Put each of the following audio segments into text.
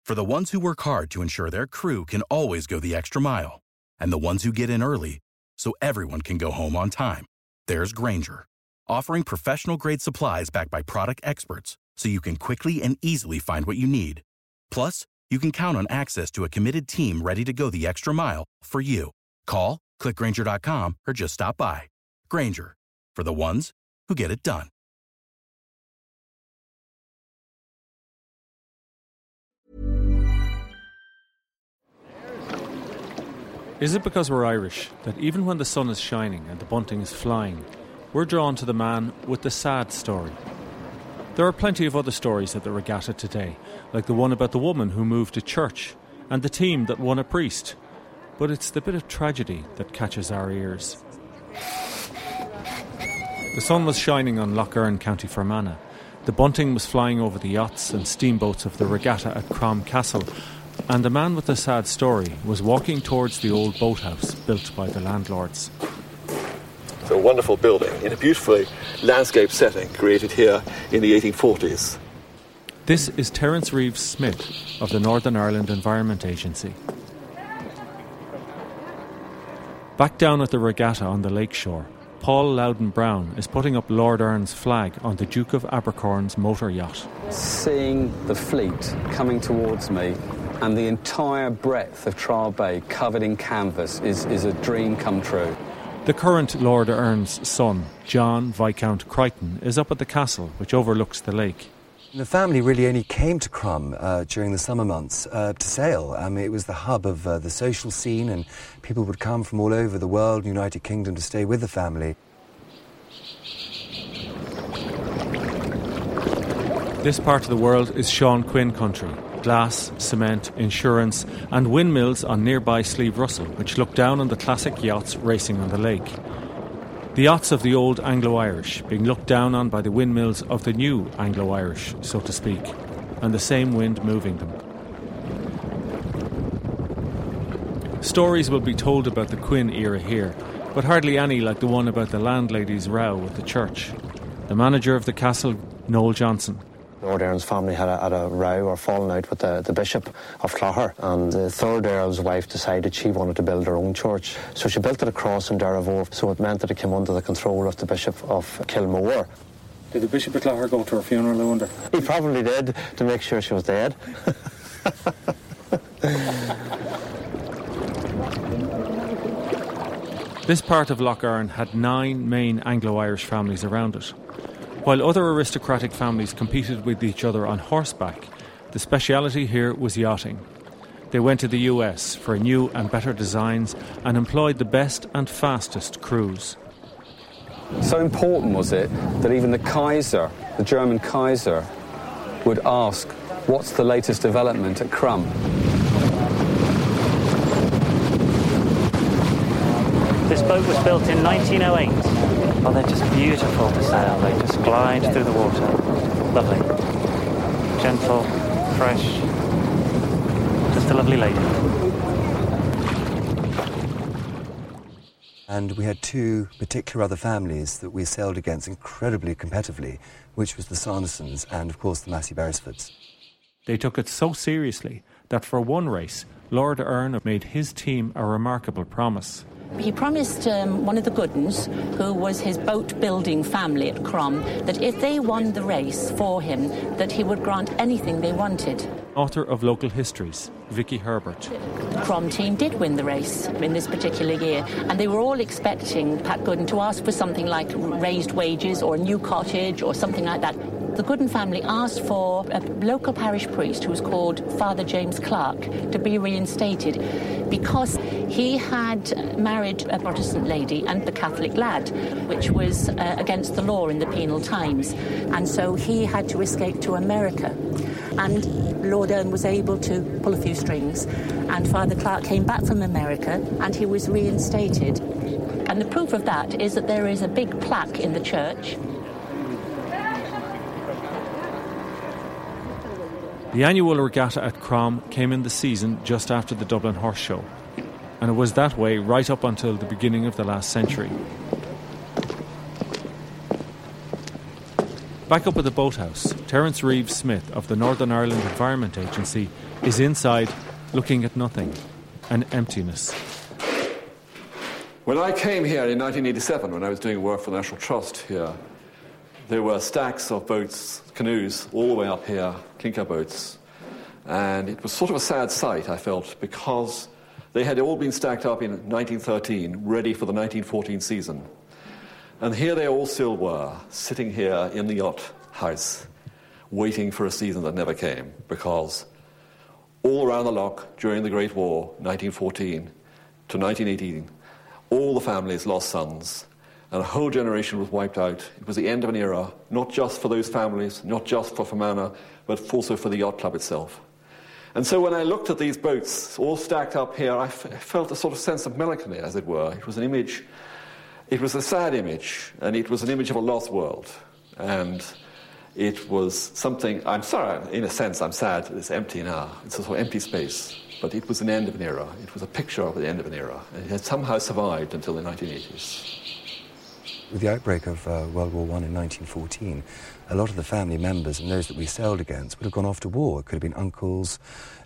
For the ones who work hard to ensure their crew can always go the extra mile, and the ones who get in early so everyone can go home on time, there's Grainger, offering professional-grade supplies backed by product experts so you can quickly and easily find what you need. Plus, you can count on access to a committed team ready to go the extra mile for you. Call, click Grainger.com, or just stop by. Grainger, for the ones who get it done. Is it because we're Irish that even when the sun is shining and the bunting is flying, we're drawn to the man with the sad story? There are plenty of other stories at the regatta today, like the one about the woman who moved to church and the team that won a priest. But it's the bit of tragedy that catches our ears. The sun was shining on Lough Erne, County Fermanagh. The bunting was flying over the yachts and steamboats of the regatta at Crom Castle, and the man with the sad story was walking towards the old boathouse built by the landlords. It's a wonderful building in a beautifully landscape setting created here in the 1840s. This is Terence Reeves Smith of the Northern Ireland Environment Agency. Back down at the regatta on the lakeshore, Paul Loudon Brown is putting up Lord Erne's flag on the Duke of Abercorn's motor yacht. Seeing the fleet coming towards me and the entire breadth of Trial Bay covered in canvas is a dream come true. The current Lord Erne's son, John Viscount Crichton, is up at the castle, which overlooks the lake. The family really only came to Crom during the summer months to sail. I mean, it was the hub of the social scene, and people would come from all over the world, United Kingdom, to stay with the family. This part of the world is Sean Quinn country. Glass, cement, insurance and windmills on nearby Slieve Russell, which look down on the classic yachts racing on the lake. The yachts of the old Anglo-Irish being looked down on by the windmills of the new Anglo-Irish, so to speak, and the same wind moving them. Stories will be told about the Quinn era here, but hardly any like the one about the landlady's row with the church. The manager of the castle, Noel Johnson. Lord Erne's family had a row or falling out with the Bishop of Clogher, and the third Earl's wife decided she wanted to build her own church. So she built it across in Derravore, so it meant that it came under the control of the Bishop of Kilmore. Did the Bishop of Clogher go to her funeral, I wonder? He probably did, to make sure she was dead. This part of Lough Erne had 9 main Anglo-Irish families around it. While other aristocratic families competed with each other on horseback, the speciality here was yachting. They went to the US for new and better designs and employed the best and fastest crews. So important was it that even the Kaiser, the German Kaiser, would ask, what's the latest development at Crom? This boat was built in 1908. Oh, they're just beautiful to sail. They just glide through the water. Lovely. Gentle, fresh. Just a lovely lady. And we had 2 particular other families that we sailed against incredibly competitively, which was the Sandersons and, of course, the Massey Beresfords. They took it so seriously that for one race, Lord Erne made his team a remarkable promise. He promised one of the Goodens, who was his boat-building family at Crom, that if they won the race for him, that he would grant anything they wanted. Author of Local Histories, Vicky Herbert. The Crom team did win the race in this particular year, and they were all expecting Pat Gooden to ask for something like raised wages or a new cottage or something like that. The Gooden family asked for a local parish priest who was called Father James Clark to be reinstated because he had married a Protestant lady and a Catholic lad, which was against the law in the penal times. And so he had to escape to America. And Lord Erne was able to pull a few strings, and Father Clark came back from America and he was reinstated. And the proof of that is that there is a big plaque in the church. The annual regatta at Crom came in the season just after the Dublin Horse Show, and it was that way right up until the beginning of the last century. Back up at the boathouse, Terence Reeves Smith of the Northern Ireland Environment Agency is inside, looking at nothing, an emptiness. When I came here in 1987, when I was doing work for the National Trust here, there were stacks of boats, canoes, all the way up here, clinker boats. And it was sort of a sad sight, I felt, because they had all been stacked up in 1913, ready for the 1914 season. And here they all still were, sitting here in the yacht house, waiting for a season that never came, because all around the loch during the Great War, 1914 to 1918, all the families lost sons, and a whole generation was wiped out. It was the end of an era, not just for those families, not just for Fermanagh, but also for the yacht club itself. And so when I looked at these boats all stacked up here, I felt a sort of sense of melancholy, as it were. It was an image, it was a sad image, and it was an image of a lost world. And it was something, I'm sorry, in a sense I'm sad it's empty now. It's a sort of empty space. But it was an end of an era. It was a picture of the end of an era. And it had somehow survived until the 1980s. With the outbreak of World War I in 1914, a lot of the family members and those that we sailed against would have gone off to war. It could have been uncles,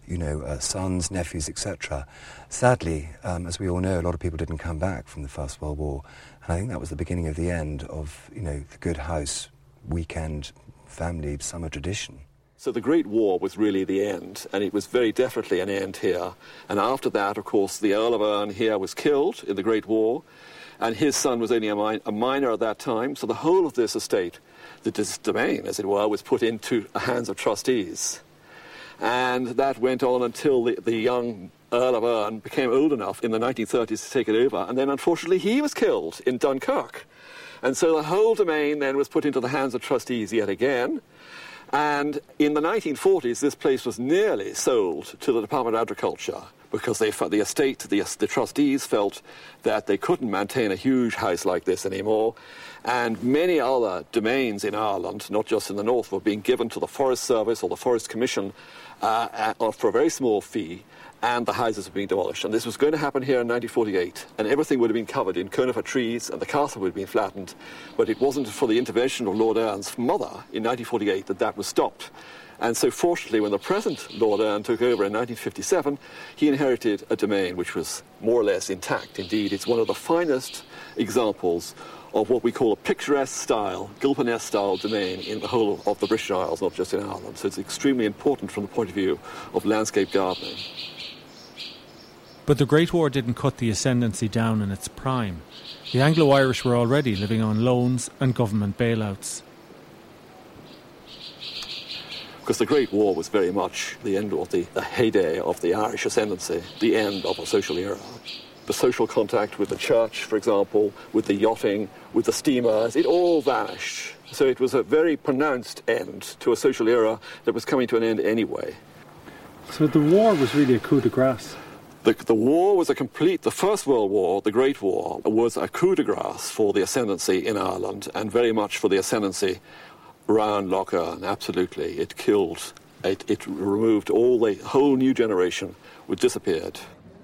sons, nephews, etc. Sadly, as we all know, a lot of people didn't come back from the First World War. And I think that was the beginning of the end of, the good house, weekend, family, summer tradition. So the Great War was really the end, and it was very definitely an end here. And after that, of course, the Earl of Erne here was killed in the Great War, and his son was only a minor at that time. So the whole of this estate, this domain, as it were, was put into the hands of trustees. And that went on until the young Earl of Erne became old enough in the 1930s to take it over, and then unfortunately he was killed in Dunkirk. And so the whole domain then was put into the hands of trustees yet again. And in the 1940s, this place was nearly sold to the Department of Agriculture because the estate, the trustees felt that they couldn't maintain a huge house like this anymore. And many other domains in Ireland, not just in the north, were being given to the Forest Service or the Forest Commission for a very small fee, and the houses were being demolished. And this was going to happen here in 1948, and everything would have been covered in conifer trees, and the castle would have been flattened. But it wasn't for the intervention of Lord Erne's mother in 1948 that was stopped. And so fortunately, when the present Lord Erne took over in 1957, he inherited a domain which was more or less intact. Indeed, it's one of the finest examples of what we call a picturesque style, Gilpin-esque style domain in the whole of the British Isles, not just in Ireland. So it's extremely important from the point of view of landscape gardening. But the Great War didn't cut the ascendancy down in its prime. The Anglo-Irish were already living on loans and government bailouts. Because the Great War was very much the end of the heyday of the Irish ascendancy, the end of a social era. The social contact with the church, for example, with the yachting, with the steamers, it all vanished. So it was a very pronounced end to a social era that was coming to an end anyway. So the war was really a coup de grace? The war was the First World War, the Great War, was a coup de grace for the ascendancy in Ireland and very much for the ascendancy around Lough Erne, absolutely. It killed, it removed the whole new generation, which disappeared.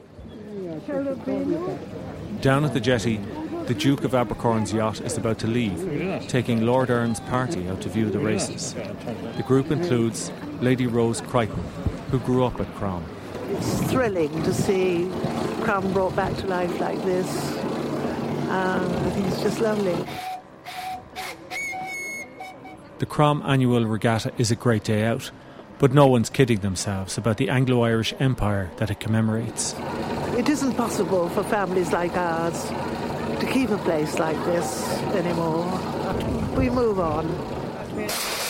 Down at the jetty, the Duke of Abercorn's yacht is about to leave, taking Lord Erne's party out to view the races. The group includes Lady Rose Crichton, who grew up at Crom. It's thrilling to see Crom brought back to life like this. I think it's just lovely. The Crom annual regatta is a great day out, but no one's kidding themselves about the Anglo-Irish empire that it commemorates. It isn't possible for families like ours to keep a place like this anymore. We move on.